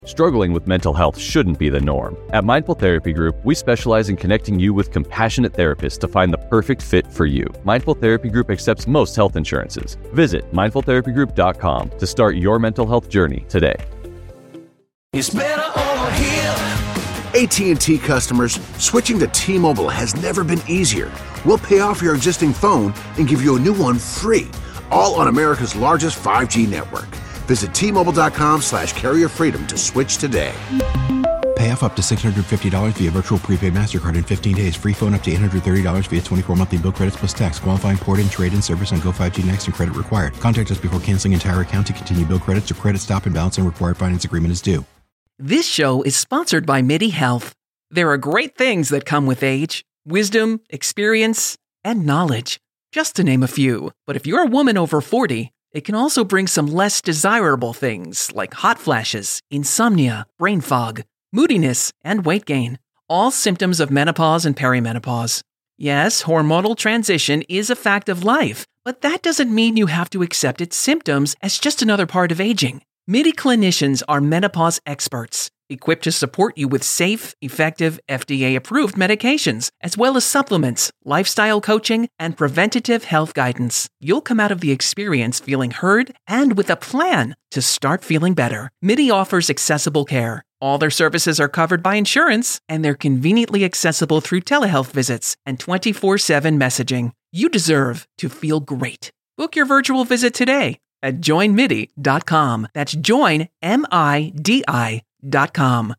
Struggling with mental health shouldn't be the norm. At Mindful Therapy Group, we specialize in connecting you with compassionate therapists to find the perfect fit for you. Mindful Therapy Group accepts most health insurances. Visit mindfultherapygroup.com to start your mental health journey today. It's better over here. AT&T customers, switching to T-Mobile has never been easier. We'll pay off your existing phone and give you a new one free, all on America's largest 5G network. Visit T-Mobile.com/carrier freedom to switch today. Pay off up to $650 via virtual prepaid MasterCard in 15 days. Free phone up to $830 via 24 monthly bill credits plus tax. Qualifying port and trade-in service on Go5G Next and credit required. Contact us before canceling entire account to continue bill credits or credit stop and balance and required finance agreement is due. This show is sponsored by MIDI Health. There are great things that come with age. Wisdom, experience, and knowledge. Just to name a few. But if you're a woman over 40, it can also bring some less desirable things like hot flashes, insomnia, brain fog, moodiness, and weight gain. All symptoms of menopause and perimenopause. Yes, hormonal transition is a fact of life, but that doesn't mean you have to accept its symptoms as just another part of aging. MIDI clinicians are menopause experts, equipped to support you with safe, effective, FDA-approved medications, as well as supplements, lifestyle coaching, and preventative health guidance. You'll come out of the experience feeling heard and with a plan to start feeling better. MIDI offers accessible care. All their services are covered by insurance, and they're conveniently accessible through telehealth visits and 24/7 messaging. You deserve to feel great. Book your virtual visit today at joinmidi.com. That's joinmidi.com.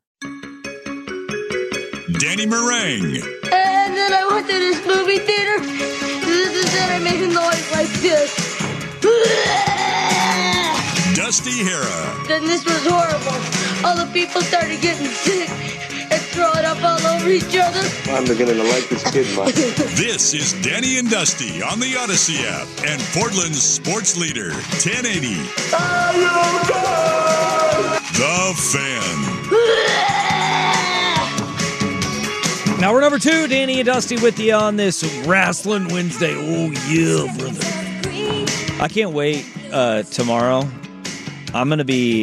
Danny Meringue. And then I went to this movie theater. Then I made a noise like this. Dusty Hera. Then this was horrible. All the people started getting sick and throwing up all over each other. I'm beginning to like this kid much. This is Danny and Dusty on the Odyssey app and Portland's sports leader, 1080. The Fan. Now we're number 2, Danny and Dusty with you on this Wrestling Wednesday. Oh, yeah, brother. I can't wait tomorrow. I'm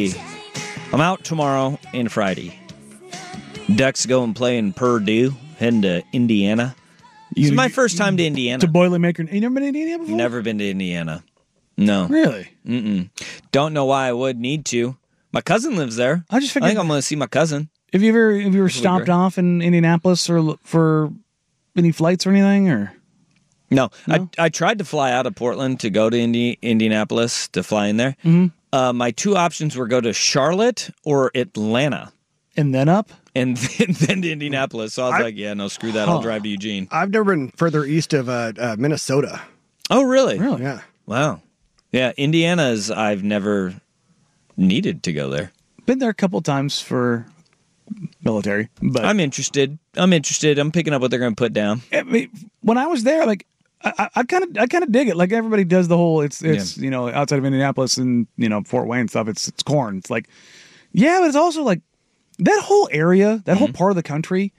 out tomorrow and Friday. Ducks go and play in Purdue, heading to Indiana. It's my first time to Indiana. To Boilermaker. You never been to Indiana before? Never been to Indiana. No. Really? Mm-mm. Don't know why I would need to. My cousin lives there. I think I'm going to see my cousin. Have you ever stopped off in Indianapolis or for any flights or anything? Or No. I tried to fly out of Portland to go to Indianapolis to fly in there. Mm-hmm. My two options were go to Charlotte or Atlanta. And then up? And then to Indianapolis. So I was like, yeah, no, screw that. I'll drive to Eugene. I've never been further east of Minnesota. Oh, really? Really? Yeah. Wow. Yeah, Indiana's, I've never needed to go there. Been there a couple times for military. But I'm interested. I'm picking up what they're going to put down. I mean, when I was there, like, I kind of dig it. Like everybody does the whole, it's you know, outside of Indianapolis and, you know, Fort Wayne stuff, it's corn. It's like, yeah, but it's also like that whole area, that whole part of the country.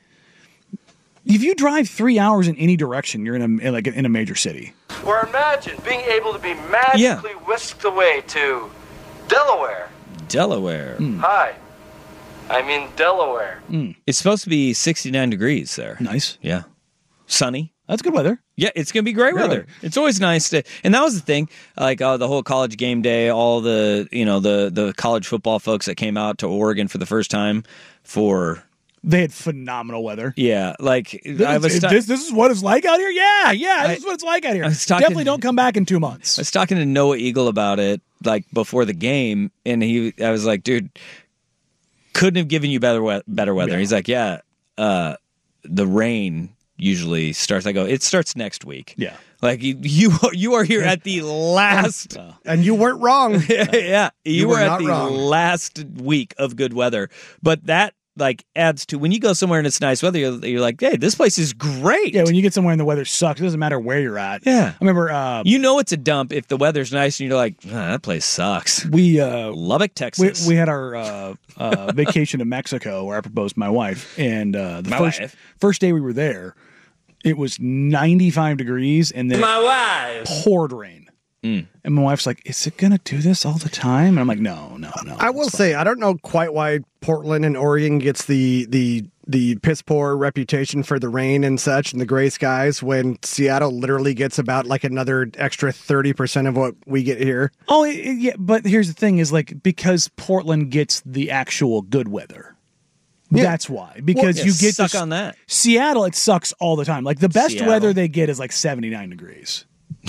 If you drive 3 hours in any direction, you're in a major city. Or imagine being able to be magically whisked away to Delaware. Delaware. Hi, I'm in Delaware. It's supposed to be 69 degrees there. Nice. Yeah. Sunny. That's good weather. Yeah, it's going to be great weather. It's always nice to, and that was the thing, like the whole college game day, all the, you know, the college football folks that came out to Oregon for the first time for... They had phenomenal weather. Yeah, like this is what it's like out here. Yeah, this is what it's like out here. Definitely don't come back in 2 months. I was talking to Noah Eagle about it, like before the game, and I was like, dude, couldn't have given you better weather. Yeah. He's like, yeah, the rain usually starts. I go, it starts next week. Yeah, like you are here at the last, and you weren't wrong. Yeah, you were at the wrong. last week of good weather, but that. Like adds to when you go somewhere and it's nice weather, you're like, hey, this place is great. Yeah, when you get somewhere and the weather sucks, it doesn't matter where you're at. Yeah, I remember. You know it's a dump if the weather's nice and you're like, that place sucks. We Lubbock, Texas. We had our vacation to Mexico where I proposed to my wife, and the first day we were there, it was 95 degrees, and then my wife poured rain. And my wife's like, is it going to do this all the time? And I'm like, no. I will say, I don't know quite why Portland and Oregon gets the piss poor reputation for the rain and such and the gray skies when Seattle literally gets about like another extra 30% of what we get here. Oh, yeah. But here's the thing is like, because Portland gets the actual good weather. Yeah. That's why. Because you get stuck on that. Seattle, it sucks all the time. Like the best weather they get is like 79 degrees.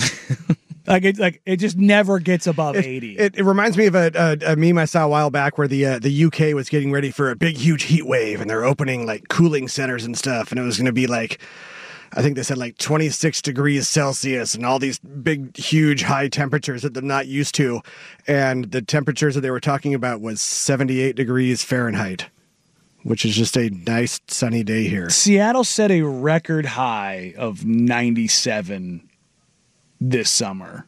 It just never gets above 80. It reminds me of a meme I saw a while back where the UK was getting ready for a big, huge heat wave, and they're opening like cooling centers and stuff, and it was going to be like, I think they said like 26 degrees Celsius and all these big, huge, high temperatures that they're not used to, and the temperatures that they were talking about was 78 degrees Fahrenheit, which is just a nice sunny day here. Seattle set a record high of 97 this summer,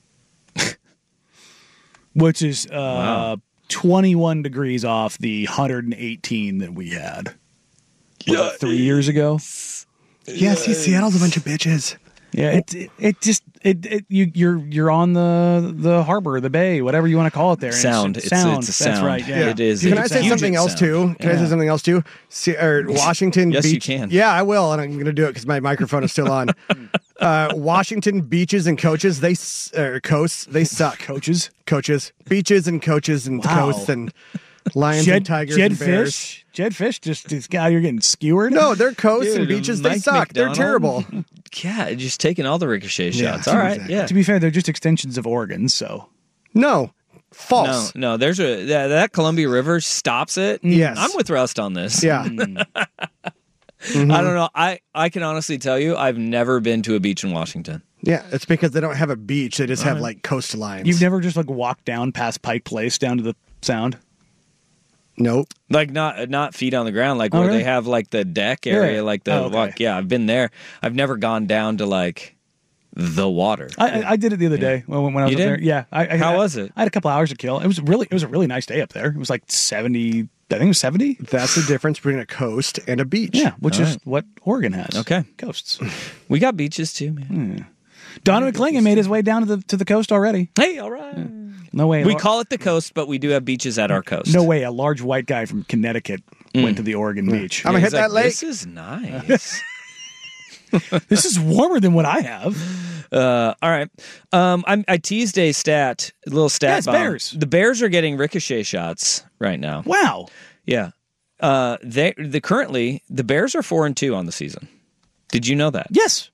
which is 21 degrees off the 118 that we had 3 years ago. Yeah, see, Seattle's a bunch of bitches. Yeah, you're on the harbor, the bay, whatever you want to call it there. Sound. It's sound. That's sound. right. Yeah. It is. Can I say something else too? Washington Yes, Beach. you can. Yeah, I will, and I'm going to do it because my microphone is still on. Washington beaches and coaches, coasts, they suck. Coaches, beaches and coaches and coasts and lions and tigers and bears. Jed Fish just out here getting skewered. No, they're coasts and beaches. They suck. McDonald. They're terrible. Yeah, just taking all the ricochet shots. All right, exactly. yeah. To be fair, they're just extensions of Oregon, so. No, false. No, there's that Columbia River stops it. Yes. I'm with Rust on this. Yeah. I don't know. I can honestly tell you, I've never been to a beach in Washington. Yeah, it's because they don't have a beach. They just have like coastlines. You've never just like walked down past Pike Place down to the Sound? Nope. Like not feet on the ground, like where they have like the deck area, like the walk. Yeah, I've been there. I've never gone down to like the water. I did it the other day when I was up there. Yeah. How was it? I had a couple hours to kill. It was a really nice day up there. It was like 70. I think it was 70. That's the difference between a coast and a beach. Yeah, which is what Oregon has. Okay, coasts. We got beaches too, man. Donovan Clingan made his way down to the coast already. Hey, all right. Yeah. No way. We call it the coast, but we do have beaches at our coast. No way. A large white guy from Connecticut went to the Oregon beach. I'm gonna hit that lake. This is nice. This is warmer than what I have. All right. I teased a little stat. Yeah, it's bomb. Bears. The Bears are getting ricochet shots right now. Wow. Yeah. Currently the Bears are 4-2 on the season. Did you know that? Yes.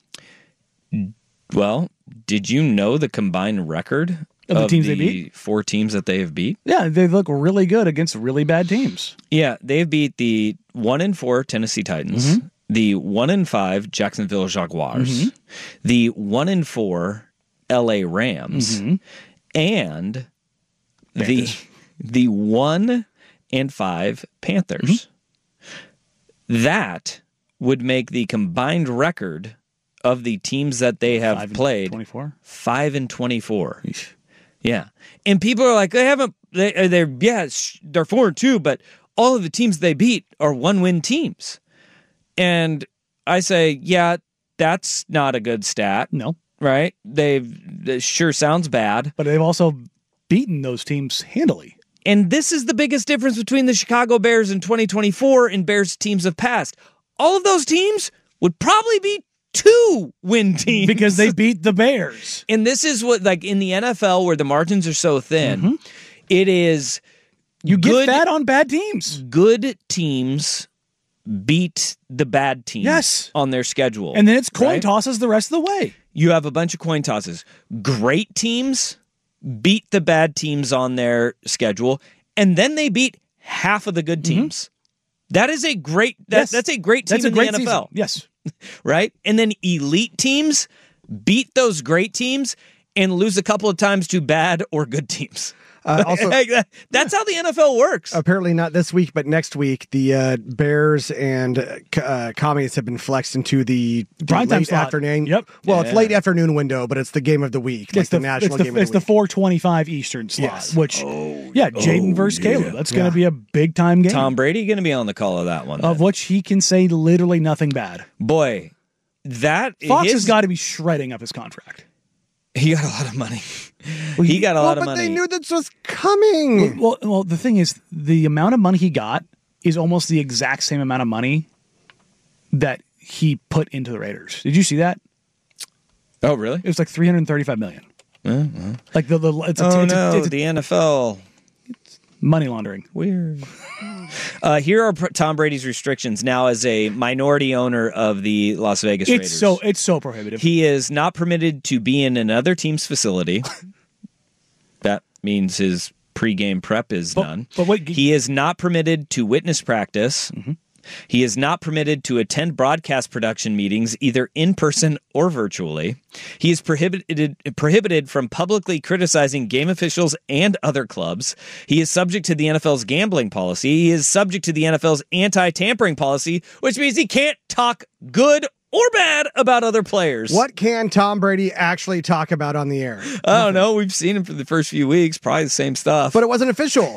Well, did you know the combined record of the teams they beat? 4 teams that they have beat? Yeah, they look really good against really bad teams. Yeah, they've beat the 1-4 Tennessee Titans, the 1-5 Jacksonville Jaguars, the 1-4 LA Rams, and the 1-5 Panthers. That would make the combined record of the teams that they have played 24? 5-24. Yeah. And people are like, they're 4-2, but all of the teams they beat are 1-win teams. And I say, yeah, that's not a good stat. No. Right? It sure sounds bad. But they've also beaten those teams handily. And this is the biggest difference between the Chicago Bears in 2024 and Bears teams of past. All of those teams would probably be 2-win teams. Because they beat the Bears. And this is what, like in the NFL where the margins are so thin, it is... You get fat on bad teams. Good teams beat the bad teams on their schedule. And then it's coin tosses the rest of the way. You have a bunch of coin tosses. Great teams beat the bad teams on their schedule, and then they beat half of the good teams. That is a great that's a great team in the NFL. Season. Yes. Right? And then elite teams beat those great teams and lose a couple of times to bad or good teams. Also, that's how the NFL works. Apparently not this week, but next week, the Bears and Commies have been flexed into the late afternoon. Yep. Well, it's late afternoon window, but it's the game of the week. It's the national game of the week. It's the 4:25 Eastern slot, which, Jaden versus Caleb. That's going to be a big-time game. Tom Brady going to be on the call of that one. Of which he can say literally nothing bad. Boy, Fox has got to be shredding up his contract. He got a lot of money. He got a lot of money. But they knew this was coming. Well, the thing is, the amount of money he got is almost the exact same amount of money that he put into the Raiders. Did you see that? Oh, really? It was like $335 million. Like the it's the NFL. It's money laundering. Weird. Here are Tom Brady's restrictions now as a minority owner of the Las Vegas Raiders. It's so prohibitive. He is not permitted to be in another team's facility. That means his pregame prep is done. But wait, he is not permitted to witness practice. Mm-hmm. He is not permitted to attend broadcast production meetings, either in person or virtually. He is prohibited from publicly criticizing game officials and other clubs. He is subject to the NFL's gambling policy. He is subject to the NFL's anti-tampering policy, which means he can't talk good or bad about other players. What can Tom Brady actually talk about on the air? I don't know. We've seen him for the first few weeks. Probably the same stuff. But it wasn't official.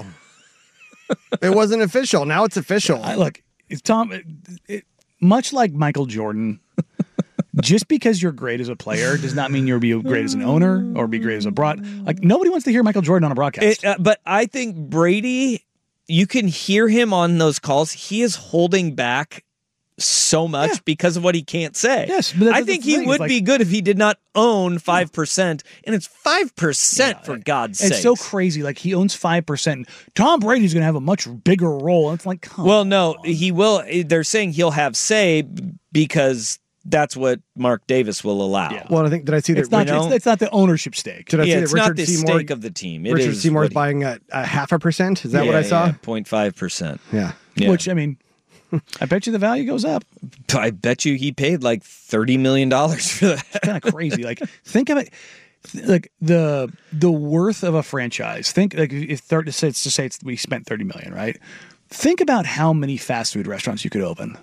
It wasn't official. Now it's official. Look, Tom, much like Michael Jordan, just because you're great as a player does not mean you'll be great as an owner or be great as a like nobody wants to hear Michael Jordan on a broadcast. But I think Brady, you can hear him on those calls. He is holding back so much because of what he can't say. Yes, but I think he would be good if he did not own 5%, and it's 5% for God's sake. It's so crazy. Like he owns 5%. Tom Brady's going to have a much bigger role. It's like, he will. They're saying he'll have say because that's what Mark Davis will allow. Yeah. Well, I think, did I see that? It's not the ownership stake. Did I see that it's Richard not the Seymour, stake of the team. Richard Seymour is buying a 0.5%. Is that what I saw? 0.5%. Yeah. Which, I mean, I bet you the value goes up. I bet you he paid like $30 million for that. It's kind of crazy. Like, think of it. Like the worth of a franchise. Think like if we spent $30 million, right? Think about how many fast food restaurants you could open.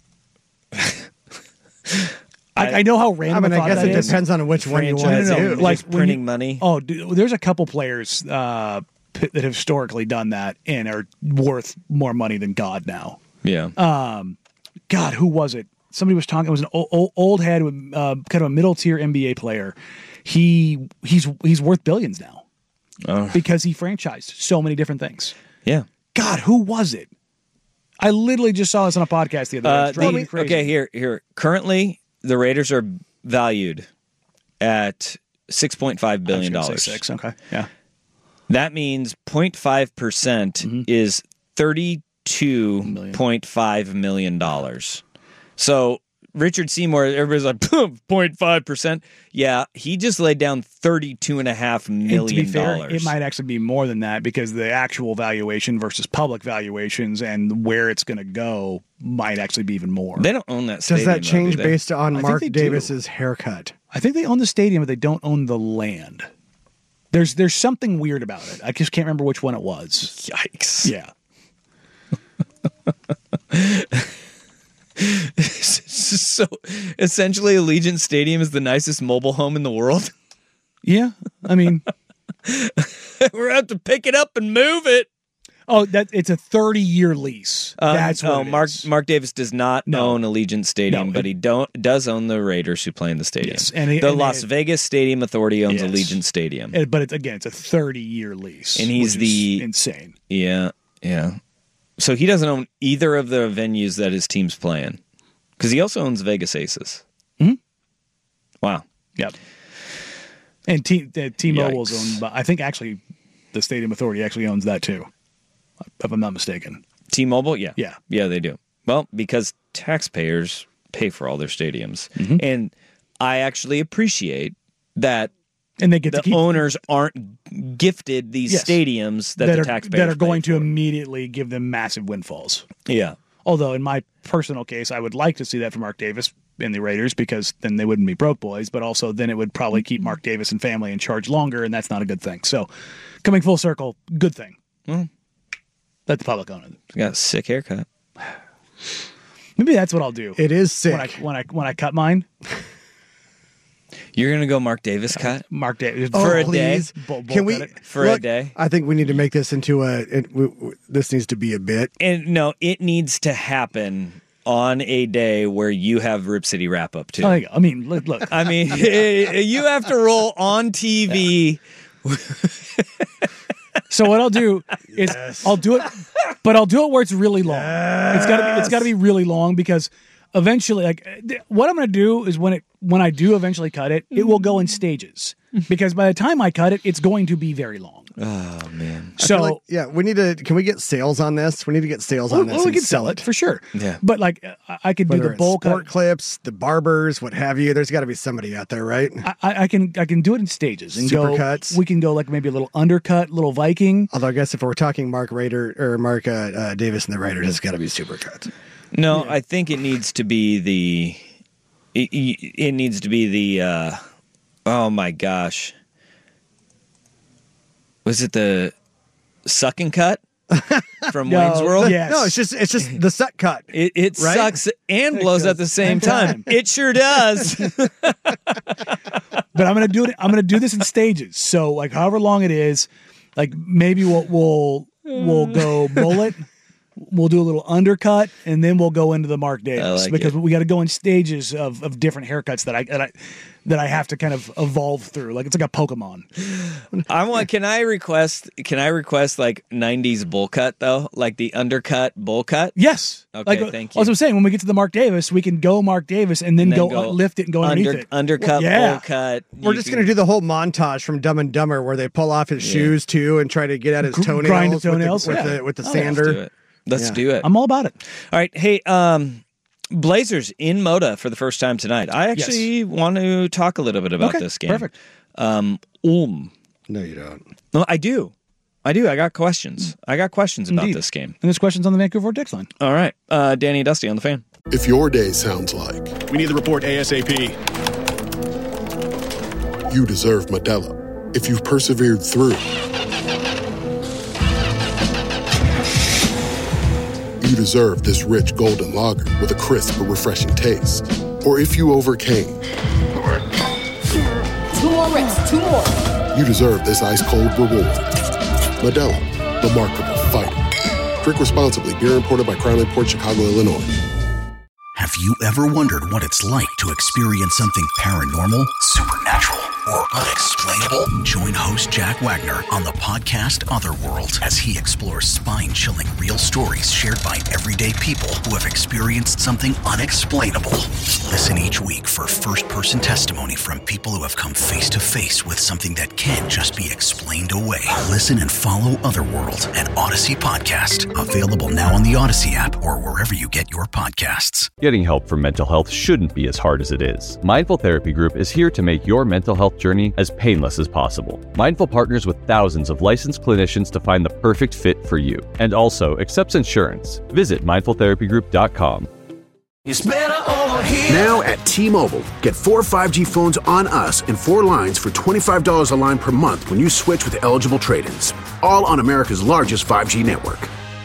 I know how random. I mean, I guess it depends on which one you want to do. Like printing money. Oh, dude, there's a couple players that have historically done that and are worth more money than God now. Yeah. God, who was it? Somebody was talking. It was an old head, kind of a middle tier NBA player. He's worth billions now because he franchised so many different things. Yeah. God, who was it? I literally just saw this on a podcast the other day. Okay, here. Currently, the Raiders are valued at $6.5 billion. Okay. Yeah. That means 0.5% is $32.5 million. So Richard Seymour, everybody's like 0.5%. Yeah, he just laid down $32.5 million. And to be fair, it might actually be more than that because the actual valuation versus public valuations and where it's going to go might actually be even more. They don't own that stadium. Does that change do based on Mark Davis's haircut? I think they own the stadium, but they don't own the land. There's something weird about it. I just can't remember which one it was. Yikes. Yeah. So essentially Allegiant Stadium is the nicest mobile home in the world. Yeah. I mean, we're going to have to pick it up and move it. Oh, it's a 30-year lease. That's what Mark Davis does not own Allegiant Stadium, but he does own the Raiders who play in the stadium. Yes. The Las Vegas Stadium Authority owns Allegiant Stadium. But it's a 30-year lease. And he's insane. Yeah. So he doesn't own either of the venues that his team's playing. Because he also owns Vegas Aces. Mm-hmm. Wow. Yep. And T-Mobile's owned by, I think actually the Stadium Authority actually owns that too, if I'm not mistaken. T-Mobile? Yeah. Yeah. Yeah, they do. Well, because taxpayers pay for all their stadiums. Mm-hmm. And I actually appreciate that and they get the owners aren't gifted these stadiums that the taxpayers that are going to immediately give them massive windfalls. Yeah. Although in my personal case, I would like to see that from Mark Davis in the Raiders because then they wouldn't be broke boys, but also then it would probably keep Mark Davis and family in charge longer, and that's not a good thing. So coming full circle, good thing. Let the public own it. You got a sick haircut. Maybe that's what I'll do. It is sick. When I cut mine. You're going to go Mark Davis cut? Mark Davis. For a day? Can we? A day? I think we need to make this into this needs to be a bit. And no, it needs to happen on a day where you have Rip City wrap up too. I mean, look. I mean, you have to roll on TV. So what I'll do is I'll do it, but I'll do it where it's really long. It's got to be really long because eventually, like what I'm going to do is when I do eventually cut it, it will go in stages because by the time I cut it, it's going to be very long. Oh man! So we need to. Can we get sales on this? We need to get sales on this. We can sell it for sure. Yeah, but like I could do the bowl sport clips, the barbers, what have you. There's got to be somebody out there, right? I can do it in stages and super cuts. We can go like maybe a little undercut, little Viking. Although I guess if we're talking Mark Davis and the Raiders, it's got to be super cuts. No, I think it needs to be it needs to be the. Oh my gosh. Was it the suck and cut from Wayne's World? Yes. No, it's just the suck cut. It right? sucks and blows at the same time. It sure does. But I'm gonna do it. I'm gonna do this in stages. So like however long it is, like maybe we'll go bullet. We'll do a little undercut, and then we'll go into the Mark Davis because we got to go in stages of different haircuts that I have to kind of evolve through. Like it's like a Pokemon. Can I request like 90s bowl cut though, like the undercut bowl cut? Yes. Okay, thank you. As I'm saying, when we get to the Mark Davis, we can go Mark Davis and then go lift it and go underneath it. Undercut, bowl cut. We're just going to do the whole montage from Dumb and Dumber where they pull off his shoes too and try to get at his toenails, grind the toenails with the sander. Let's do it. I'm all about it. All right. Hey, Blazers in Moda for the first time tonight. I actually want to talk a little bit about this game. Perfect. No, you don't. No, I do. I got questions. About this game. And there's questions on the Vancouver Vortex line. All right. Danny and Dusty on the Fan. If your day sounds like we need the report ASAP, you deserve Modelo. If you've persevered through, you deserve this rich golden lager with a crisp but refreshing taste. Or if you overcame. 2 more reps, 2 more. You deserve this ice-cold reward. Modelo, the Markable Fighter. Drink responsibly. Beer imported by Crown Imports, Chicago, Illinois. Have you ever wondered what it's like to experience something paranormal, supernatural, or unexplainable? Join host Jack Wagner on the podcast Otherworld as he explores spine-chilling real stories shared by everyday people who have experienced something unexplainable. Listen each week for first-person testimony from people who have come face-to-face with something that can't just be explained away. Listen and follow Otherworld, an Odyssey podcast. Available now on the Odyssey app or wherever you get your podcasts. Getting help for mental health shouldn't be as hard as it is. Mindful Therapy Group is here to make your mental health journey as painless as possible. Mindful partners with thousands of licensed clinicians to find the perfect fit for you, and also accepts insurance. Visit mindfultherapygroup.com. It's better over here. Now at T-Mobile, get 4 5G phones on us and 4 lines for $25 a line per month when you switch with eligible trade-ins. All on America's largest 5G network.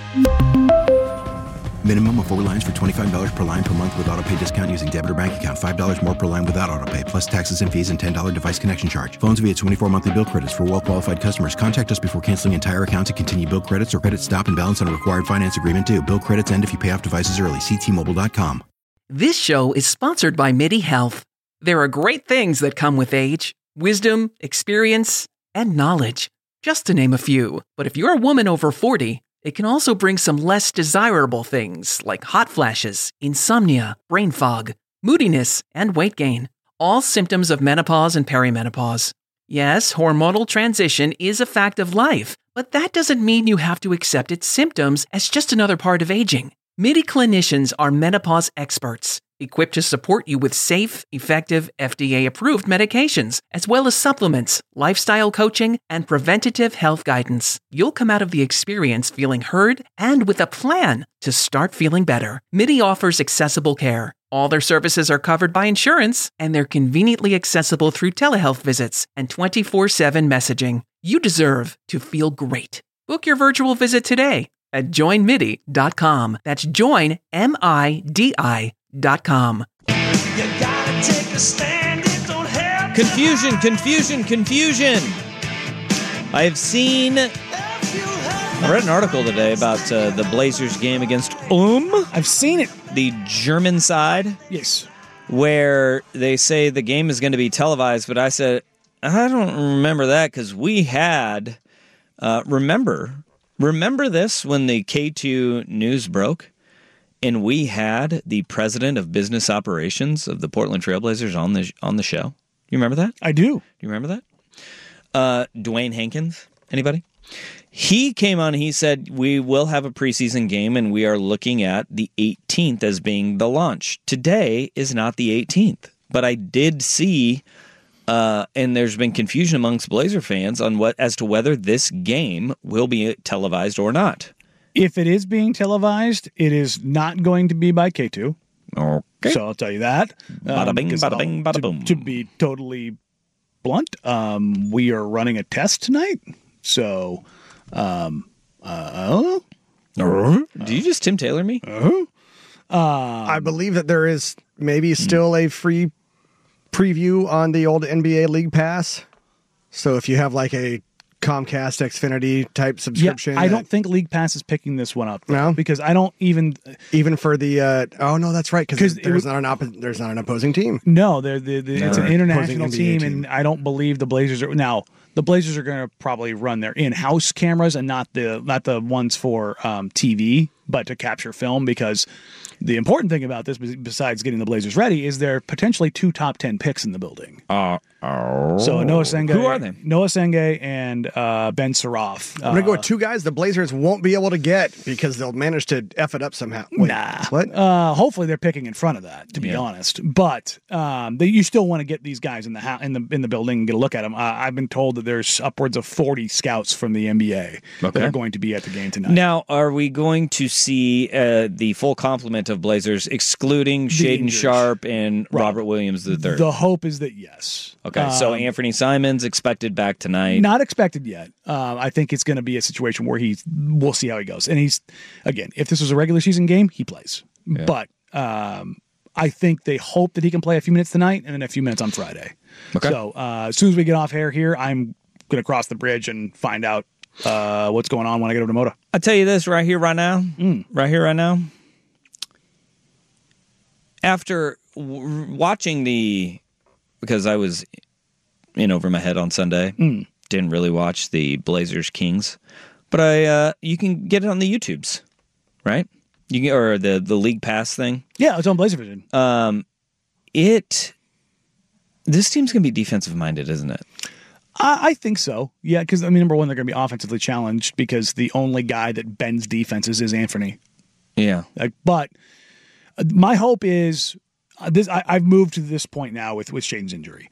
Minimum of 4 lines for $25 per line per month with autopay discount using debit or bank account. $5 more per line without autopay, plus taxes and fees and $10 device connection charge. Phones via 24 monthly bill credits for well-qualified customers. Contact us before canceling entire account to continue bill credits or credit stop and balance on a required finance agreement due. Bill credits end if you pay off devices early. See T-Mobile.com. This show is sponsored by MIDI Health. There are great things that come with age. Wisdom, experience, and knowledge. Just to name a few. But if you're a woman over 40, it can also bring some less desirable things like hot flashes, insomnia, brain fog, moodiness, and weight gain. All symptoms of menopause and perimenopause. Yes, hormonal transition is a fact of life, but that doesn't mean you have to accept its symptoms as just another part of aging. MIDI clinicians are menopause experts, equipped to support you with safe, effective, FDA-approved medications, as well as supplements, lifestyle coaching, and preventative health guidance. You'll come out of the experience feeling heard and with a plan to start feeling better. MIDI offers accessible care. All their services are covered by insurance, and they're conveniently accessible through telehealth visits and 24/7 messaging. You deserve to feel great. Book your virtual visit today at joinmidi.com. That's joinmidi.com. Confusion. I've seen I read an article today about the Blazers game against I've seen it. The German side. Yes. Where they say the game is going to be televised, but I said, I don't remember that because we had, remember this when the K2 news broke and we had the president of business operations of the Portland Trailblazers on the show. You remember that? I do. Do you remember that? Dwayne Hankins, anybody? He came on and he said, we will have a preseason game and we are looking at the 18th as being the launch. Today is not the 18th, but I did see, and there's been confusion amongst Blazer fans on as to whether this game will be televised or not. If it is being televised, it is not going to be by K2. Okay. So I'll tell you that. Bada bing, bada bing, bada boom. To be totally blunt, we are running a test tonight. So, I don't know. Did you just Tim Taylor me? I believe that there is maybe still a free preview on the old NBA League Pass. So if you have like a Comcast Xfinity type subscription. Yeah, I don't think League Pass is picking this one up. No? Because I don't even for the oh no, that's right, because there's not an opposing team. No, it's an international team, and I don't believe the Blazers are now. The Blazers are going to probably run their in-house cameras and not the ones for TV, but to capture film, because the important thing about this, besides getting the Blazers ready, is there are potentially 2 top 10 picks in the building. So Noah Senge. Who are they? Noah Senge and Ben Saroff. I'm going to go with 2 guys the Blazers won't be able to get because they'll manage to F it up somehow. Wait, nah. What? Hopefully they're picking in front of that, to be honest. But you still want to get these guys in the building and get a look at them. I've been told that there's upwards of 40 scouts from the NBA that are going to be at the game tonight. Now, are we going to see the full complement of Blazers, excluding Shaedon Sharpe and Robert Williams III? The hope is that yes. Okay, so Anthony Simons expected back tonight. Not expected yet. I think it's going to be a situation where we'll see how he goes. And again, if this was a regular season game, he plays. Yeah. But I think they hope that he can play a few minutes tonight and then a few minutes on Friday. Okay. So as soon as we get off air here, I'm going to cross the bridge and find out what's going on when I get over to Moda. I'll tell you this right here, right now. Right here, right now. After watching because I was in over my head on Sunday, didn't really watch the Blazers Kings, but you can get it on the YouTubes, right? You can, or the League Pass thing. Yeah, it's on Blazer Vision. This team's gonna be defensive minded, isn't it? I think so. Yeah, because number one, they're gonna be offensively challenged because the only guy that bends defenses is Anthony. Yeah, but my hope is. I've moved to this point now with Shaedon's injury.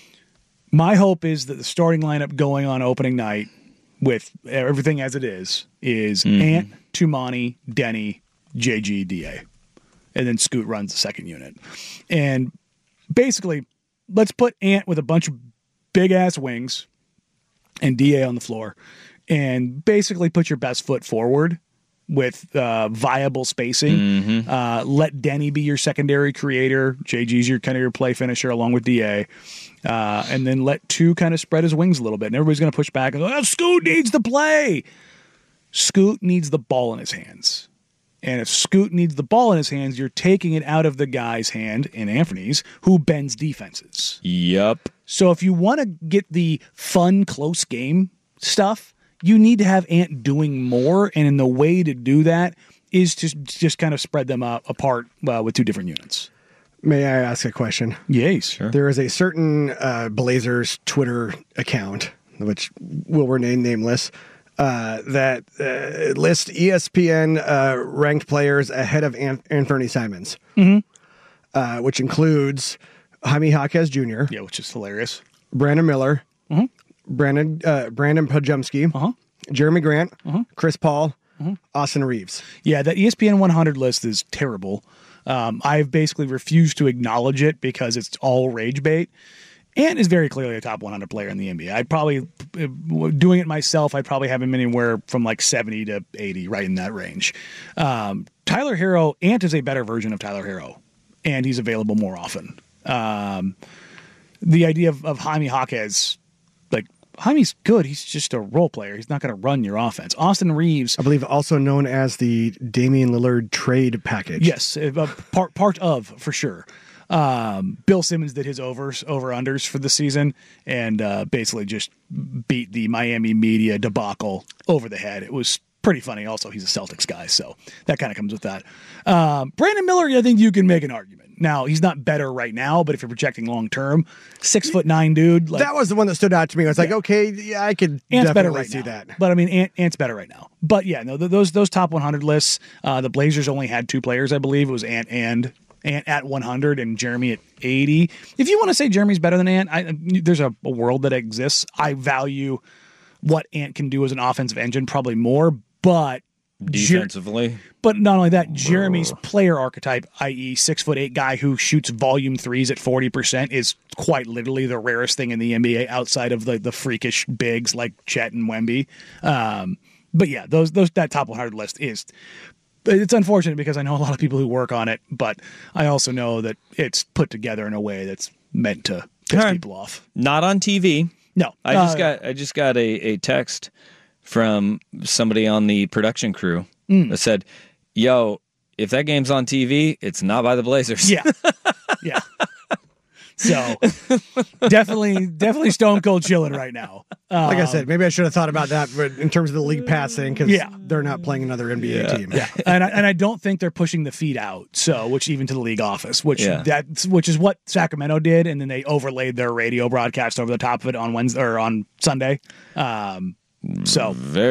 My hope is that the starting lineup going on opening night with everything as it is Ant, Tumani, Denny, JG, DA. And then Scoot runs the second unit. And basically, let's put Ant with a bunch of big-ass wings and DA on the floor and basically put your best foot forward with viable spacing. Let Denny be your secondary creator. JG's your kind of your play finisher along with DA. And then let 2 kind of spread his wings a little bit. And everybody's going to push back and go, Scoot needs to play. Scoot needs the ball in his hands. And if Scoot needs the ball in his hands, you're taking it out of the guy's hand, in Anthony's, who bends defenses. Yep. So if you want to get the fun, close game stuff, you need to have Ant doing more, and in the way to do that is to just kind of spread them apart with 2 different units. May I ask a question? Yes. Sure. There is a certain Blazers Twitter account, which will remain nameless, that lists ESPN ranked players ahead of Anthony Simons, which includes Jaime Jaquez Jr. Yeah, which is hilarious. Brandon Miller, Brandon Podziemski, Jeremy Grant, Chris Paul, Austin Reeves. Yeah, that ESPN 100 list is terrible. I've basically refused to acknowledge it because it's all rage bait. Ant is very clearly a top 100 player in the NBA. I'd probably, doing it myself, I'd probably have him anywhere from like 70 to 80, right in that range. Tyler Hero, Ant is a better version of Tyler Hero, and he's available more often. The idea of Jaime Jaquez, like, Jaime's good. He's just a role player. He's not going to run your offense. Austin Reeves, I believe, also known as the Damian Lillard trade package. Yes, part of, for sure. Bill Simmons did his over-unders for the season and basically just beat the Miami media debacle over the head. It was pretty funny. Also, he's a Celtics guy, so that kind of comes with that. Brandon Miller, I think you can make an argument. Now, he's not better right now, but if you're projecting long-term, 6'9" dude. That was the one that stood out to me. I was like, okay, yeah, I could Ant's definitely better right see now. that. But I mean, Ant's better right now. But yeah, no, those top 100 lists, the Blazers only had 2 players, I believe. It was Ant at 100 and Jeremy at 80. If you want to say Jeremy's better than Ant, there's a world that exists. I value what Ant can do as an offensive engine probably more, but defensively. But not only that, Jeremy's player archetype, i.e. 6'8" guy who shoots volume threes at 40%, is quite literally the rarest thing in the NBA outside of the freakish bigs like Chet and Wemby. But yeah, that top 100 list is... It's unfortunate because I know a lot of people who work on it, but I also know that it's put together in a way that's meant to piss people off. Not on TV. No. I just got a text from somebody on the production crew that said, yo, if that game's on TV, it's not by the Blazers. Yeah. Yeah. So definitely stone cold chilling right now. Like I said, maybe I should have thought about that in terms of the league pass thing because they're not playing another NBA team. Yeah, and I don't think they're pushing the feed out. So, which even to the league office, which is what Sacramento did, and then they overlaid their radio broadcast over the top of it on Wednesday or on Sunday. So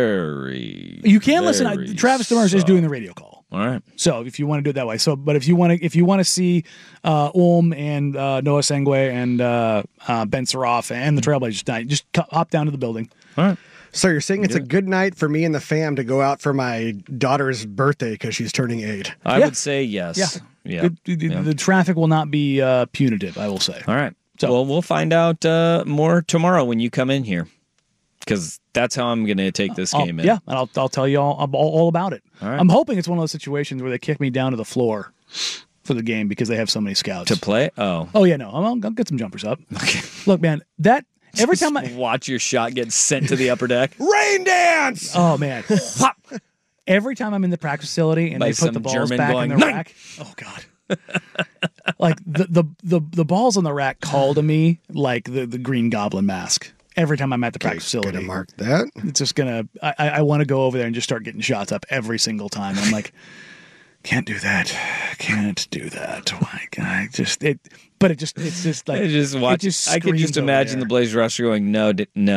you can listen. Travis Demers is doing the radio call. All right. So if you want to do it that way, but if you want to see and Noah Sengue and Ben Saroff and the Trailblazers tonight, just hop down to the building. All right. So you're saying it's a good night for me and the fam to go out for my daughter's birthday because she's turning 8. I would say yes. Yeah. The traffic will not be punitive, I will say. All right. So well, we'll find out more tomorrow when you come in here. Because that's how I'm going to take this game in. Yeah, and I'll tell you all about it. All right. I'm hoping it's one of those situations where they kick me down to the floor for the game because they have so many scouts. To play? Oh, yeah, no. I'll get some jumpers up. Okay. Look, man, every time I watch your shot get sent to the upper deck. Rain dance! Oh, man. Every time I'm in the practice facility and they put the balls German back in the rack. Oh, God. Like, the balls on the rack call to me like the Green Goblin mask. Every time I'm at the practice facility. Gonna mark that. It's just I want to go over there and just start getting shots up every single time. I'm like, can't do that. Can't do that. Why can I just it? But it's just like I can just imagine the Blazer roster going, no,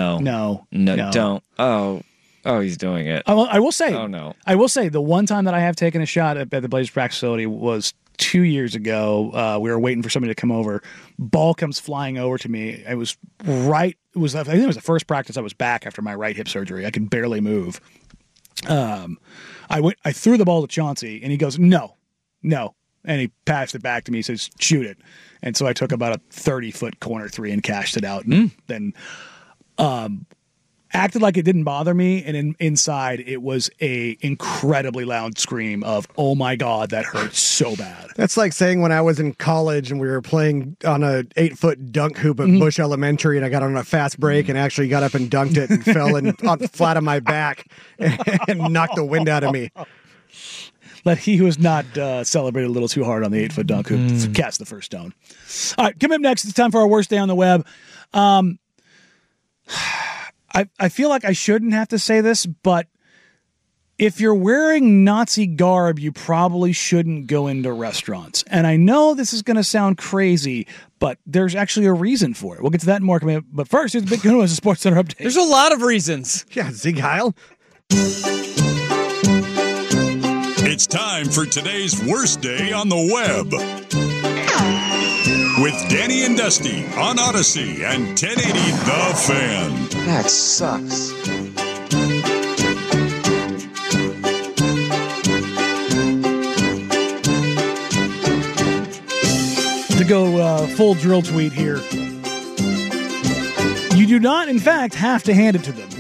don't. Oh, he's doing it. I will say. Oh no. I will say the one time that I have taken a shot at the Blazer practice facility was 2 years ago. We were waiting for somebody to come over. Ball comes flying over to me. I think it was the first practice I was back after my right hip surgery. I could barely move. I threw the ball to Chauncey, and he goes, no. And he passed it back to me. He says, shoot it. And so I took about a 30-foot corner 3 and cashed it out. And then acted like it didn't bother me, and inside it was a incredibly loud scream of, oh my God, that hurts so bad. That's like saying when I was in college and we were playing on a 8-foot dunk hoop at Bush Elementary, and I got on a fast break and actually got up and dunked it and fell flat on my back and knocked the wind out of me. But he was not celebrated a little too hard on the 8-foot dunk hoop to cast the first stone. All right, coming up next, it's time for our worst day on the web. I feel like I shouldn't have to say this, but if you're wearing Nazi garb, you probably shouldn't go into restaurants. And I know this is going to sound crazy, but there's actually a reason for it. We'll get to that and more coming up. But first, here's a big Kahuna Sports Center update. There's a lot of reasons. Yeah, Zig Heil. It's time for today's worst day on the web. With Danny and Dusty on Odyssey and 1080 The Fan. That sucks. To go full drill tweet here. You do not, in fact, have to hand it to them.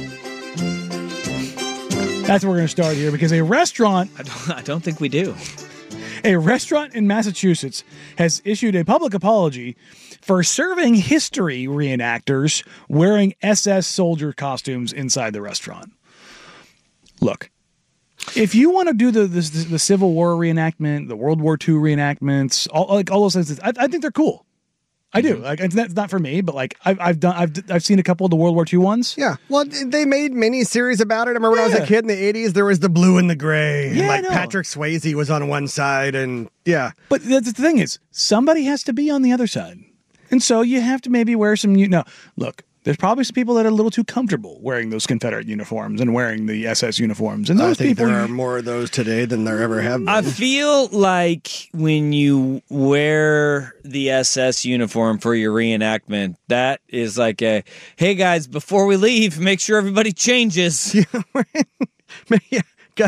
That's where we're going to start here because a restaurant... I don't think we do. A restaurant in Massachusetts has issued a public apology for serving history reenactors wearing SS soldier costumes inside the restaurant. Look, if you want to do the Civil War reenactment, the World War II reenactments, all those things, I think they're cool. I do. Like, it's not for me, but like I've seen a couple of the World War II ones. Yeah. Well, they made mini series about it. I remember when I was a kid in the 80s, there was the blue and the gray. Yeah, and like Patrick Swayze was on one side, and yeah. But the thing is, somebody has to be on the other side. And so you have to maybe wear some no, look, there's probably some people that are a little too comfortable wearing those Confederate uniforms and wearing the SS uniforms. And those I think people, there are more of those today than there ever have been. I feel like when you wear the SS uniform for your reenactment, that is like a, hey guys, before we leave, make sure everybody changes. Yeah,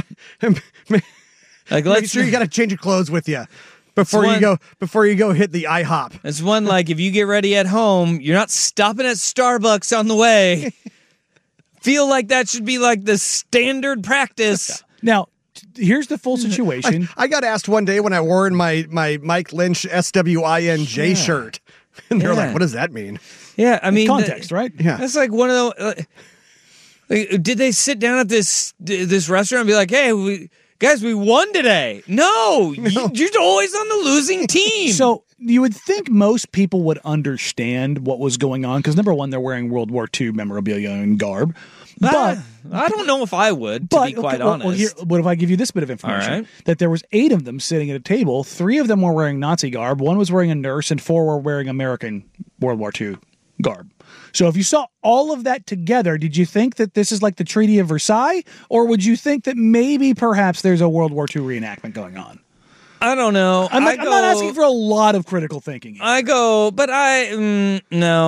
like make sure you got to change your clothes with you. Before you go hit the IHOP. It's one like if you get ready at home, you're not stopping at Starbucks on the way. Feel like that should be like the standard practice. Now, here's the full situation. I got asked one day when I wore in my Mike Lynch SWINJ shirt. And they're like, what does that mean? Yeah, I mean context, right? Yeah. That's like one of the did they sit down at this restaurant and be like, "Hey, guys, we won today"? No. You're always on the losing team. So you would think most people would understand what was going on because, number one, they're wearing World War II memorabilia and garb. But I don't know if I would, to be quite honest. What if I give you this bit of information? All right. That there was 8 of them sitting at a table. 3 of them were wearing Nazi garb. 1 was wearing a nurse, and 4 were wearing American World War II garb. So if you saw all of that together, did you think that this is like the Treaty of Versailles? Or would you think that maybe perhaps there's a World War II reenactment going on? I don't know. I'm not asking for a lot of critical thinking here. I'm going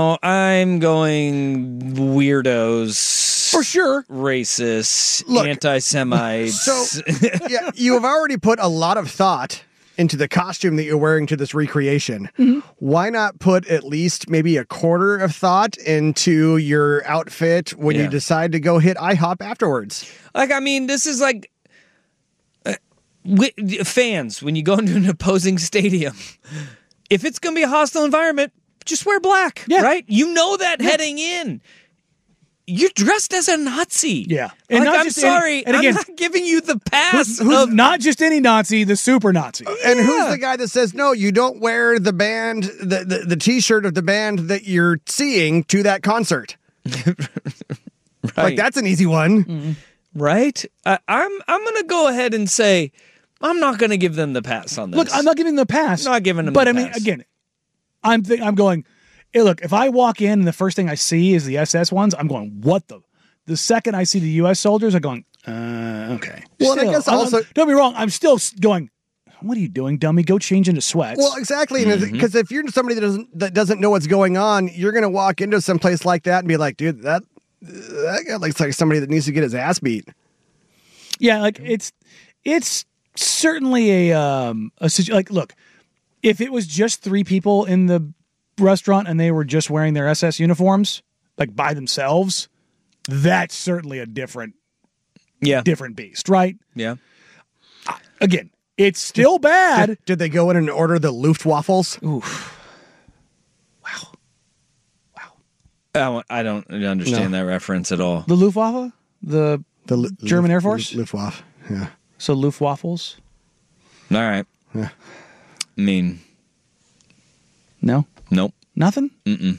weirdos. For sure. Racist, Look, anti-Semites. So, yeah, you have already put a lot of thought into the costume that you're wearing to this recreation. Mm-hmm. Why not put at least maybe a quarter of thought into your outfit when you decide to go hit IHOP afterwards? Like, I mean, this is like fans, when you go into an opposing stadium, if it's going to be a hostile environment, just wear black, right? You know that heading in. You're dressed as a Nazi. Yeah. And not I'm just sorry. and again, I'm not giving you the pass. Who's not just any Nazi, the super Nazi. And who's the guy that says, no, you don't wear the band, the T-shirt of the band that you're seeing to that concert? Right. Like, that's an easy one. Mm-hmm. Right? I'm going to go ahead and say I'm not going to give them the pass on this. Look, I'm not giving them the pass. Not giving them but the I mean, pass. again, I'm going, hey, look, if I walk in and the first thing I see is the SS ones, I'm going, what the? The second I see the U.S. soldiers, I'm going, okay. Well, I guess also, don't be wrong, I'm still going, what are you doing, dummy? Go change into sweats. Well, exactly, because if you're somebody that doesn't know what's going on, you're going to walk into some place like that and be like, dude, that guy looks like somebody that needs to get his ass beat. Yeah, like it's certainly a like, look, if it was just 3 people in the restaurant and they were just wearing their SS uniforms, like by themselves, that's certainly a different beast, right? Yeah. Again, it's still bad. Did they go in and order the Luftwaffles? Oof. Wow. I don't understand that reference at all. The Luftwaffe? The German Air Force? Luftwaffe, yeah. So Luftwaffles? All right. Yeah. I mean, no? Nope. Nothing? Mm-mm.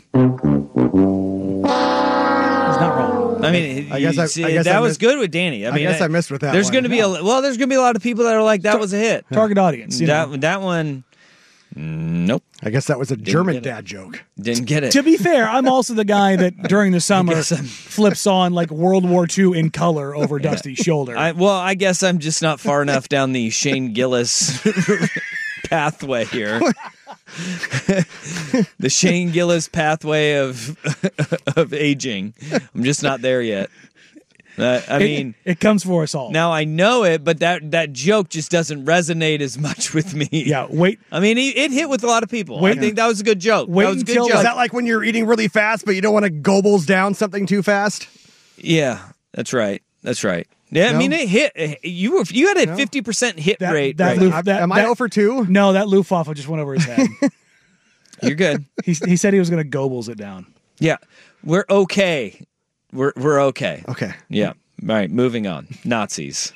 It's not wrong. I mean, I guess that was good with Danny. I guess I missed with that. There's going to be there's going to be a lot of people that are like, that was a hit. Target audience. That one, nope. I guess that was a German dad joke. Didn't get it. To be fair, I'm also the guy that during the summer flips on like World War II in color over Dusty's shoulder. I guess I'm just not far enough down the Shane Gillis pathway here. The Shane Gillis pathway of aging. I'm just not there yet. I mean, it comes for us all. Now I know it, but that joke just doesn't resonate as much with me. Yeah, wait. I mean, it hit with a lot of people. I think that was a good joke. Wait that was a good until- joke. Is that like when you're eating really fast, but you don't want to gobbles down something too fast? Yeah, that's right. That's right. Yeah, I mean, it hit. You had a 50% hit rate. Am I 0 for 2? No, that Luftwaffe just went over his head. You're good. He said he was going to Goebbels it down. Yeah, we're okay. We're okay. Okay. Yeah. All right, moving on. Nazis.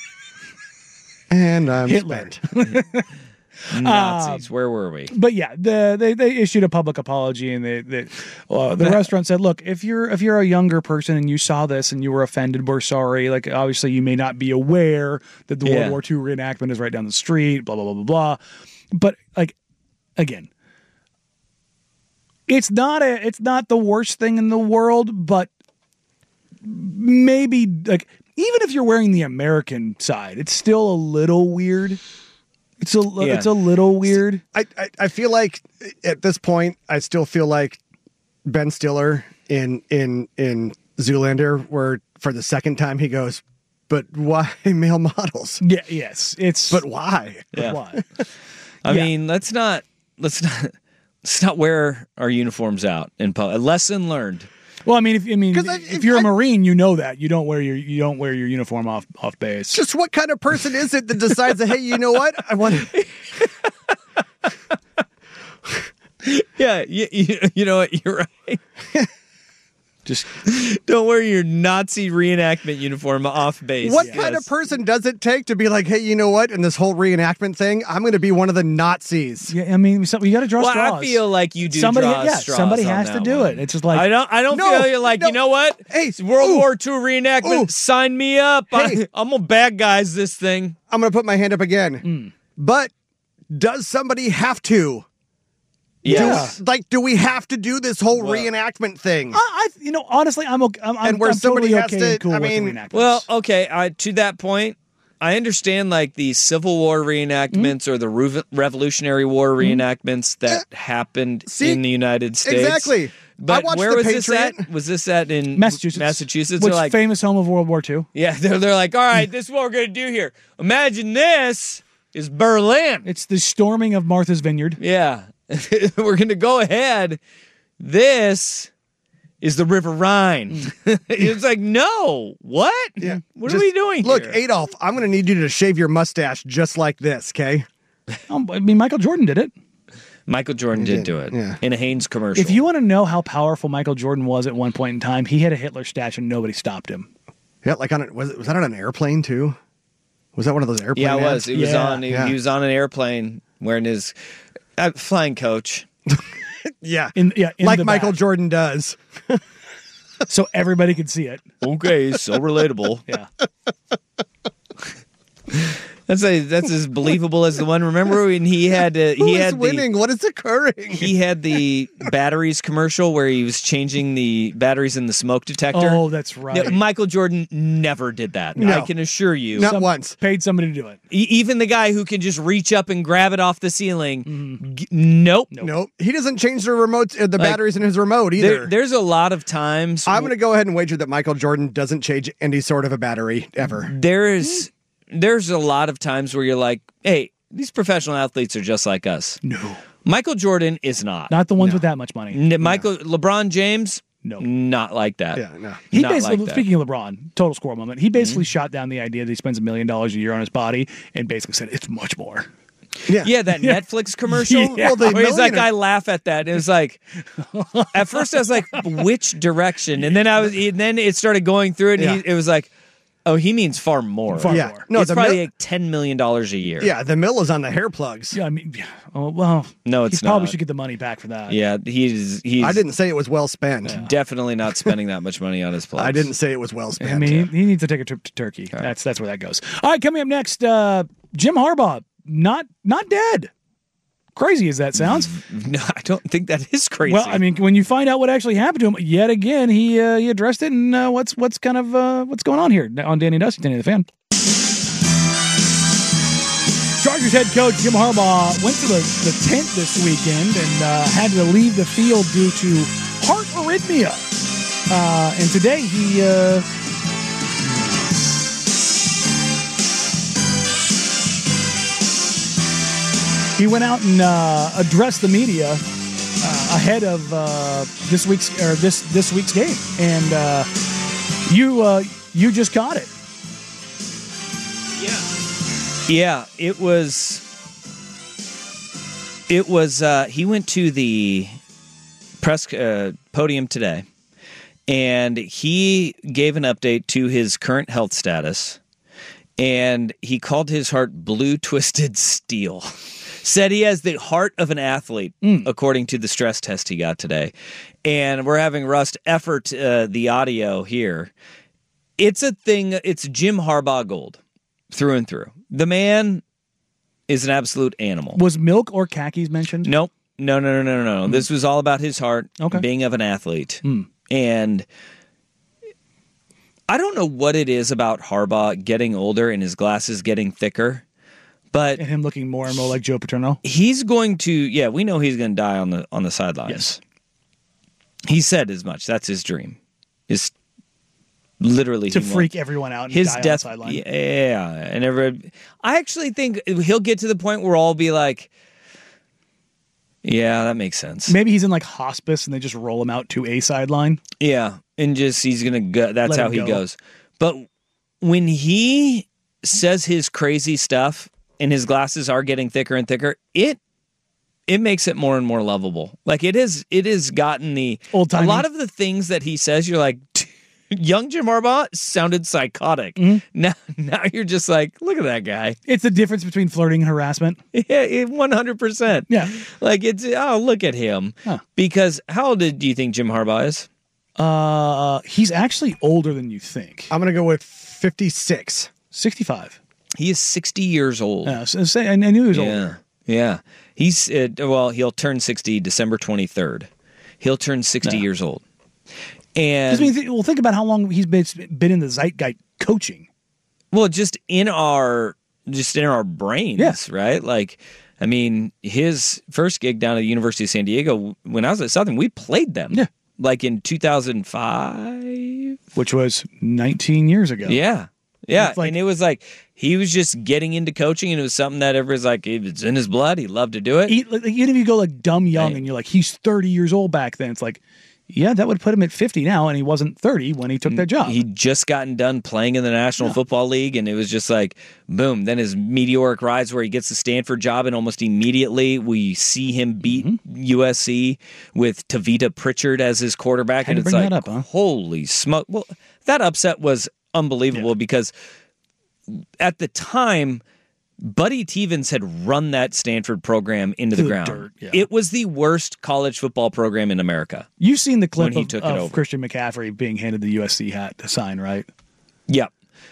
And I'm Hitler. spent. Nazis. Where were we? But yeah, they issued a public apology, and the restaurant said, "Look, if you're a younger person and you saw this and you were offended, we're sorry. Like, obviously, you may not be aware that the World War II reenactment is right down the street. Blah blah blah blah blah. But like, again, it's not the worst thing in the world, but maybe like even if you're wearing the American side, it's still a little weird." It's a little weird. I feel like at this point, I still feel like Ben Stiller in Zoolander, where for the second time he goes, "But why male models?" Yeah, yes, it's. But why? Yeah. But why? I mean, let's not wear our uniforms out in public. Lesson learned. Well, I mean, if you're a Marine, you know that you don't wear your uniform off base. Just what kind of person is it that decides that, hey, you know what? I want to. Yeah, you know what? You're right. Just don't wear your Nazi reenactment uniform off base. What kind of person does it take to be like, hey, you know what? In this whole reenactment thing, I'm going to be one of the Nazis. Yeah, I mean, you got to draw straws. I feel like you do. Draw straws. Somebody has to do it. It's just like I don't feel you're like, you know what? Hey, World War II reenactment. Sign me up. Hey. I'm gonna bad guys this thing. I'm going to put my hand up again. But does somebody have to? Yeah. Do we have to do this whole reenactment thing? Honestly, I'm okay. I'm somebody totally has okay to. and cool I with mean, reenactments. Well, okay. To that point, I understand like the Civil War reenactments or the Revolutionary War reenactments that happened in the United States. Exactly. But I watched where the was Patriot. this at? Was this at in Massachusetts? They're like, famous home of World War II. Yeah, they're like, all right, this is what we're going to do here. Imagine this is Berlin. It's the storming of Martha's Vineyard. Yeah. We're going to go ahead. This is the River Rhine. It's like, no, what? Yeah. What are we doing Look, here? Adolf, I'm going to need you to shave your mustache just like this, okay? I mean, Michael Jordan did it. Michael Jordan did do it in a Hanes commercial. If you want to know how powerful Michael Jordan was at one point in time, he had a Hitler stash and nobody stopped him. Yeah, like was that on an airplane too? Was that one of those airplanes? Yeah, it was. He was on an airplane wearing his flying coach. Yeah. Like Michael Jordan does. So everybody could see it. Okay, so relatable. Yeah. That's as believable as the one. Remember when he had winning? What is occurring? He had the batteries commercial where he was changing the batteries in the smoke detector. Oh, that's right. Yeah, Michael Jordan never did that. No. I can assure you. Not once. Paid somebody to do it. Even the guy who can just reach up and grab it off the ceiling. Nope. He doesn't change the remotes, the batteries in his remote either. There's a lot of times. I'm going to go ahead and wager that Michael Jordan doesn't change any sort of a battery ever. There's a lot of times where you're like, hey, these professional athletes are just like us. No. Michael Jordan is not. Not the ones with that much money. LeBron James, no. Not like that. Yeah, no. He basically, speaking of LeBron, total score moment, he basically shot down the idea that he spends $1 million a year on his body and basically said it's much more. Yeah, that Netflix commercial. Yeah. Well, he's like, I laugh at that. It was like, at first I was like, which direction? And then it started going through it, and it was like, oh, he means far more. Far more. No, it's probably like $10 million a year. Yeah, the mill is on the hair plugs. Yeah, I mean, no, it's he probably not. should get the money back for that. Yeah, he's. I didn't say it was well spent. Yeah. Definitely not spending that much money on his plugs. I didn't say it was well spent. I mean, he needs to take a trip to Turkey. Right. That's where that goes. All right, coming up next, Jim Harbaugh, not dead. Crazy as that sounds. No, I don't think that is crazy. Well, I mean, when you find out what actually happened to him, yet again, he addressed it, and what's going on here on Danny and Dusty, Danny the Fan. Chargers head coach Jim Harbaugh went to the tent this weekend and had to leave the field due to heart arrhythmia. And today he went out and addressed the media ahead of this week's game, and you just caught it. Yeah, it was. He went to the press podium today, and he gave an update to his current health status, and he called his heart blue twisted steel. Said he has the heart of an athlete, according to the stress test he got today. And we're having Rust effort the audio here. It's a thing. It's Jim Harbaugh gold through and through. The man is an absolute animal. Was milk or khakis mentioned? Nope. No. This was all about his heart, being of an athlete. And I don't know what it is about Harbaugh getting older and his glasses getting thicker, but and him looking more and more like Joe Paterno. He's going to, we know he's going to die on the sidelines. Yes. He said as much. That's his dream. Is literally to freak everyone out and his die death. On the sideline. Yeah, and I actually think he'll get to the point where I'll be like, yeah, that makes sense. Maybe he's in like hospice and they just roll him out to a sideline. Yeah, and just he's gonna go. That's how he goes. But when he says his crazy stuff and his glasses are getting thicker and thicker, it makes it more and more lovable. Like it is gotten the old-timey. A lot of the things that he says, you're like, young Jim Harbaugh sounded psychotic. Now you're just like, look at that guy. It's the difference between flirting and harassment. Yeah, 100%. Yeah. Like look at him. Huh. Because how old do you think Jim Harbaugh is? He's actually older than you think. I'm going to go with 56. 65. He is 60 years old. Yeah, so I knew he was older. Yeah. He's, he'll turn 60 December 23rd. He'll turn 60 years old. And think about how long he's been in the zeitgeist coaching. Well, just in our brains, right? Like, I mean, his first gig down at the University of San Diego, when I was at Southern, we played them. Yeah. Like in 2005. Which was 19 years ago. Yeah. Yeah. And it was like, he was just getting into coaching, and it was something that everybody's like, it's in his blood. He loved to do it. Even if you go like dumb young and you're like, he's 30 years old back then, it's like, yeah, that would put him at 50 now, and he wasn't 30 when he took that job. He'd just gotten done playing in the National Football League, and it was just like, boom. Then his meteoric rise where he gets the Stanford job, and almost immediately we see him beat USC with Tavita Pritchard as his quarterback, and it's like, holy smoke. Well, that upset was unbelievable because at the time, Buddy Stevens had run that Stanford program into the ground. Dirt, yeah. It was the worst college football program in America. You've seen the clip of Christian McCaffrey being handed the USC hat to sign, right? Yep.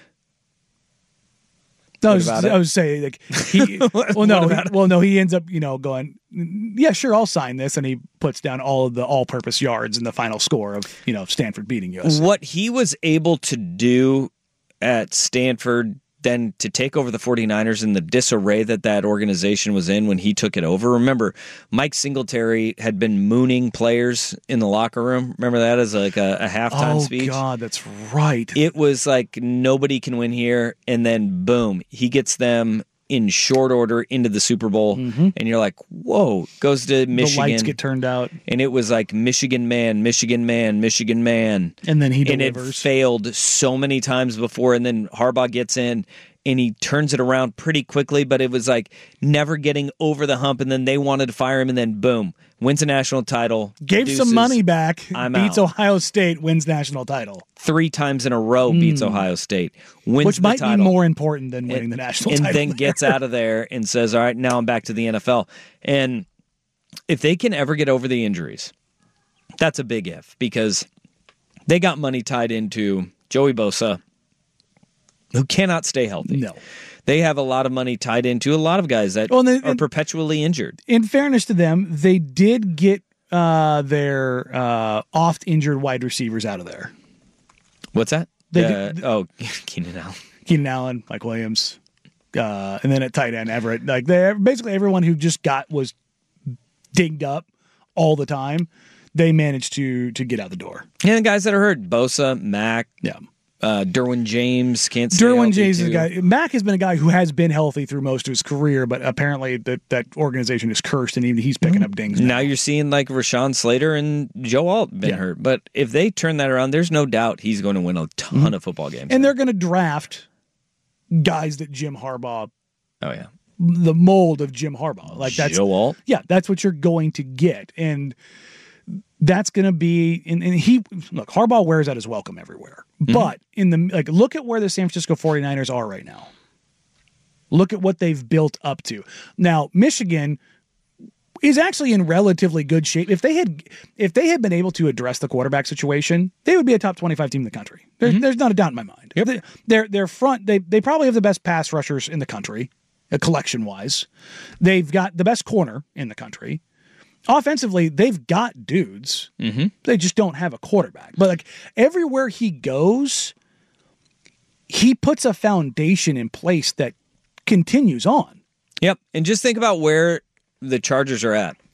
I was saying, like, he ends up, going, yeah, sure, I'll sign this, and he puts down all of the all-purpose yards in the final score of, Stanford beating USC. What he was able to do at Stanford, then to take over the 49ers in the disarray that organization was in when he took it over. Remember, Mike Singletary had been mooning players in the locker room. Remember that as like a halftime speech? Oh, God, that's right. It was like nobody can win here, and then boom, he gets them in short order into the Super Bowl, and you're like, whoa, goes to Michigan. The lights get turned out. And it was like Michigan man. And then he delivers. And it failed so many times before, and then Harbaugh gets in, and he turns it around pretty quickly, but it was like never getting over the hump, and then they wanted to fire him, and then boom, wins a national title. Gave some money back, beats out. Ohio State, wins national title. 3 times in a row beats Ohio State, wins Which the might title. be more important than winning the national title. And then gets out of there and says, all right, now I'm back to the NFL. And if they can ever get over the injuries, that's a big if, because they got money tied into Joey Bosa, who cannot stay healthy. No. They have a lot of money tied into a lot of guys that are perpetually injured. In fairness to them, they did get their oft-injured wide receivers out of there. What's that? Keenan Allen. Keenan Allen, Mike Williams, and then at tight end, Everett. Like basically everyone who just was dinged up all the time, they managed to get out the door. And the guys that are hurt, Bosa, Mack, Derwin James can't stay Derwin James too. is a guy. Mack has been a guy who has been healthy through most of his career, but apparently that organization is cursed, and even he's picking up dings. Now you're seeing like Rashawn Slater and Joe Alt been hurt, but if they turn that around, there's no doubt he's going to win a ton of football games. And they're going to draft guys that Jim Harbaugh Oh, yeah. The mold of Jim Harbaugh. Like that's Joe Alt. Yeah, that's what you're going to get. And that's going to be Harbaugh wears out his welcome everywhere. Mm-hmm. But look at where the San Francisco 49ers are right now. Look at what they've built up to. Now, Michigan is actually in relatively good shape. If they had been able to address the quarterback situation, they would be a top 25 team in the country. There's not a doubt in my mind. Yep. Their front, they probably have the best pass rushers in the country, collection wise. They've got the best corner in the country. Offensively, they've got dudes. Mm-hmm. They just don't have a quarterback. But like everywhere he goes, he puts a foundation in place that continues on. Yep. And just think about where the Chargers are at.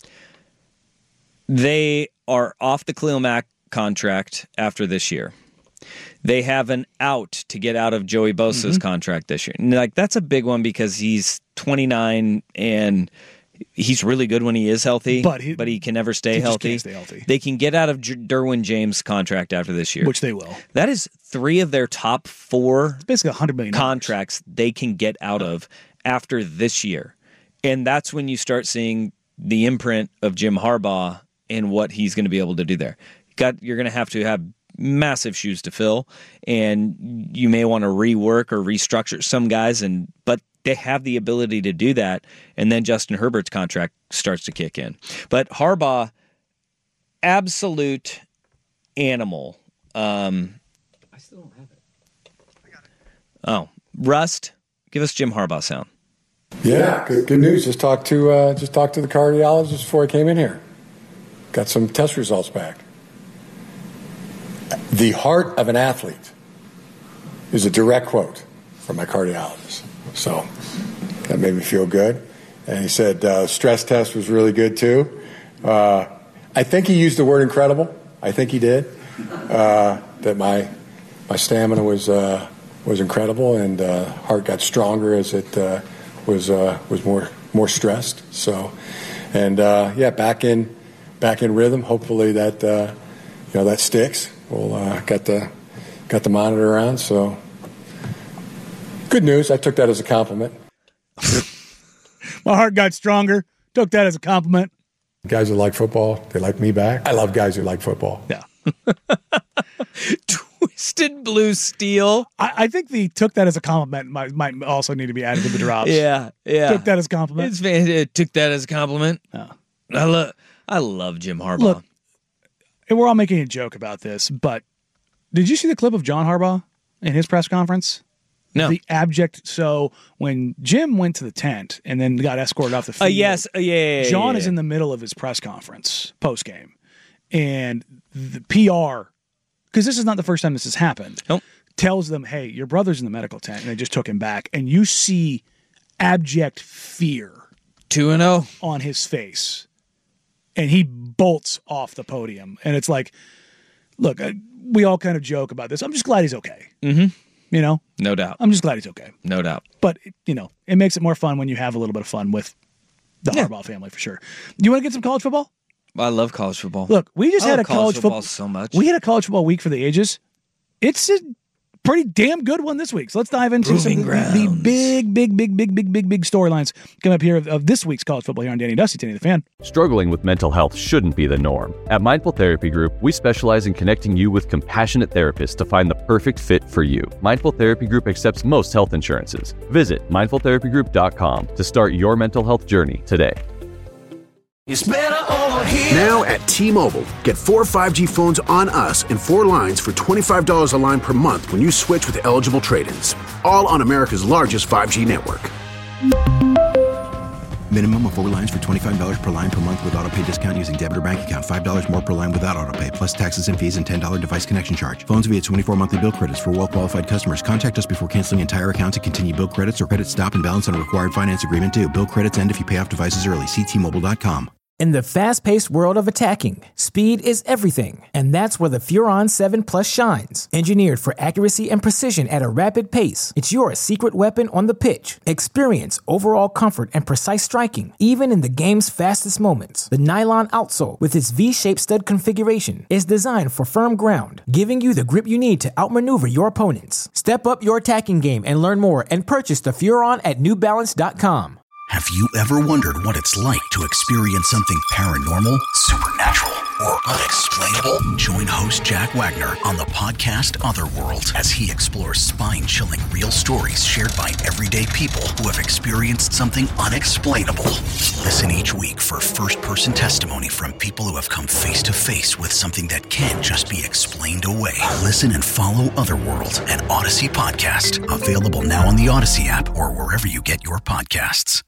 They are off the Khalil Mack contract after this year. They have an out to get out of Joey Bosa's contract this year. And like that's a big one because he's 29 and he's really good when he is healthy, but he can never stay healthy. Can't stay healthy. They can get out of Derwin James' contract after this year, which they will. That is 3 of their top 4 it's basically $100 million contracts they can get out of after this year. And that's when you start seeing the imprint of Jim Harbaugh and what he's going to be able to do there. You're going to have massive shoes to fill, and you may want to rework or restructure some guys, but they have the ability to do that, and then Justin Herbert's contract starts to kick in. But Harbaugh, absolute animal. I still don't have it. I got it. Oh, Rust, give us Jim Harbaugh sound. Yeah, good news. Just talked to the cardiologist before I came in here. Got some test results back. The heart of an athlete is a direct quote from my cardiologist. So that made me feel good. And he said stress test was really good too. I think he used the word incredible. I think he did. That my stamina was incredible, and heart got stronger as it was more stressed. So, and back in rhythm. Hopefully that that sticks. We'll got the monitor around. So good news. I took that as a compliment. My heart got stronger. Took that as a compliment. Guys who like football, they like me back. I love guys who like football. Yeah. Twisted Blue Steel. I think the took that as a compliment might also need to be added to the drops. Yeah. Took that as a compliment. Took that as a compliment. Oh. I love Jim Harbaugh. Look, and we're all making a joke about this, but did you see the clip of John Harbaugh in his press conference? No. The abject. So when Jim went to the tent and then got escorted off the field. Yes. Yeah. John is in the middle of his press conference post-game. And the PR, because this is not the first time this has happened, tells them, hey, your brother's in the medical tent. And they just took him back. And you see abject fear. 2-0. On his face. And he bolts off the podium. And it's like, look, we all kind of joke about this. I'm just glad he's okay. Mm-hmm. You know? No doubt. I'm just glad he's okay. No doubt. But, it makes it more fun when you have a little bit of fun with the Harbaugh family, for sure. Do you want to get some college football? I love college football. Look, we just had a college football so much. We had a college football week for the ages. It's a pretty damn good one this week. So let's dive into some of the big storylines coming up here of this week's college football here on Danny and Dusty, Danny the Fan. Struggling with mental health shouldn't be the norm. At Mindful Therapy Group, we specialize in connecting you with compassionate therapists to find the perfect fit for you. Mindful Therapy Group accepts most health insurances. Visit mindfultherapygroup.com to start your mental health journey today. It's better over here. Now at T-Mobile, get 4 5G phones on us and 4 lines for $25 a line per month when you switch with eligible trade-ins. All on America's largest 5G network. Minimum of 4 lines for $25 per line per month with autopay discount using debit or bank account. $5 more per line without autopay, plus taxes and fees and $10 device connection charge. Phones via 24 monthly bill credits for well-qualified customers. Contact us before canceling entire account to continue bill credits or credit stop and balance on a required finance agreement due. Bill credits end if you pay off devices early. See T-Mobile.com. In the fast-paced world of attacking, speed is everything, and that's where the Furon 7 Plus shines. Engineered for accuracy and precision at a rapid pace, it's your secret weapon on the pitch. Experience overall comfort and precise striking, even in the game's fastest moments. The nylon outsole, with its V-shaped stud configuration, is designed for firm ground, giving you the grip you need to outmaneuver your opponents. Step up your attacking game and learn more and purchase the Furon at NewBalance.com. Have you ever wondered what it's like to experience something paranormal, supernatural, or unexplainable? Join host Jack Wagner on the podcast Otherworld as he explores spine-chilling real stories shared by everyday people who have experienced something unexplainable. Listen each week for first-person testimony from people who have come face-to-face with something that can't just be explained away. Listen and follow Otherworld, an Odyssey podcast. Available now on the Odyssey app or wherever you get your podcasts.